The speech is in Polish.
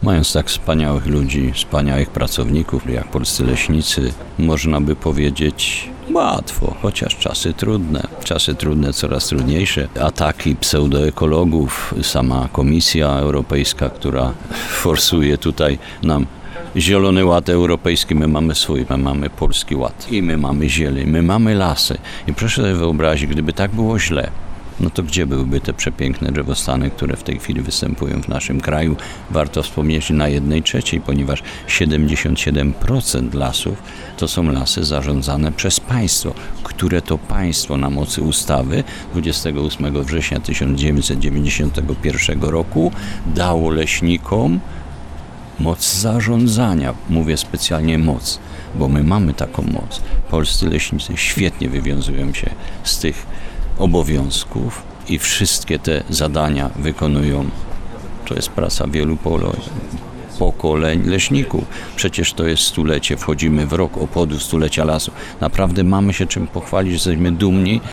Mając tak wspaniałych ludzi, wspaniałych pracowników jak polscy leśnicy, można by powiedzieć łatwo, chociaż czasy trudne, coraz trudniejsze. Ataki pseudoekologów, sama Komisja Europejska, która forsuje tutaj nam Zielony Ład Europejski, my mamy swój, my mamy Polski Ład i my mamy zieleń, my mamy lasy. I proszę sobie wyobrazić, gdyby tak było źle, no to gdzie byłyby te przepiękne drzewostany, które w tej chwili występują w naszym kraju? Warto wspomnieć na 1/3, ponieważ 77% lasów to są lasy zarządzane przez państwo, które to państwo na mocy ustawy 28 września 1991 roku dało leśnikom moc zarządzania. Mówię specjalnie moc, bo my mamy taką moc. Polscy leśnicy świetnie wywiązują się z tych obowiązków i wszystkie te zadania wykonują. To jest praca wielu pokoleń leśników. Przecież to jest stulecie, wchodzimy w rok obchodu stulecia lasu. Naprawdę mamy się czym pochwalić, jesteśmy dumni.